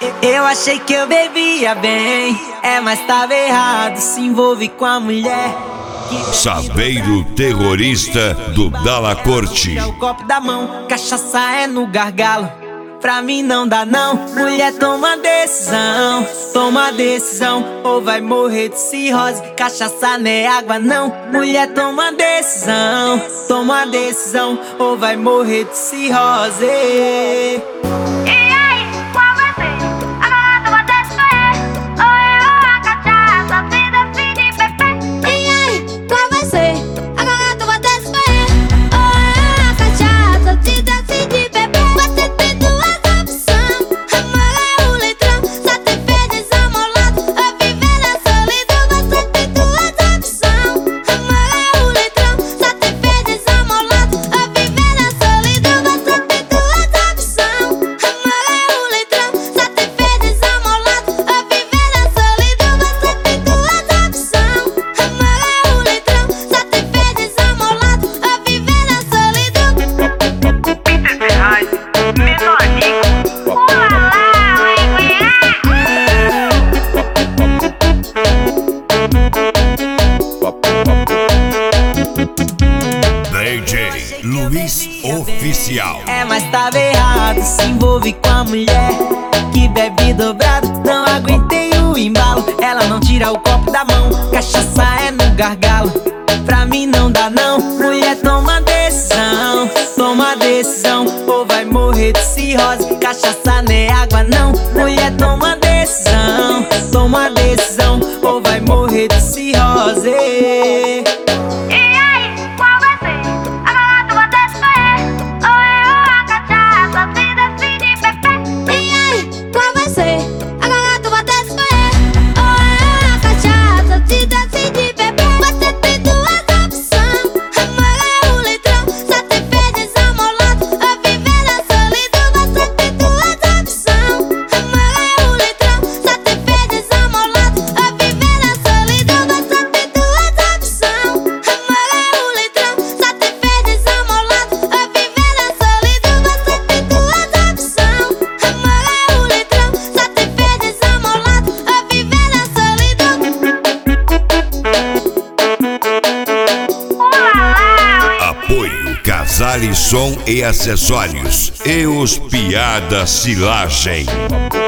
Eu achei que eu bebia bem, mas tava errado, se envolve com a mulher. Saveiro terrorista do Dalla Corte. O copo da mão, cachaça é no gargalo. Pra mim não dá não, mulher toma decisão, ou vai morrer de cirrose. Cachaça não é água não, mulher toma decisão, ou vai morrer de cirrose. DJ Luiz Oficial. Mas tava errado, se envolve com a mulher que bebe dobrado. Não aguentei o embalo, ela não tira o copo da mão. Cachaça é no gargalo, pra mim não dá não. Mulher toma decisão, ou vai morrer de cirrose. Cachaça não é água não, mulher toma decisão, ou vai morrer de cirrose. Casale Som e Acessórios e os Piada Silagem.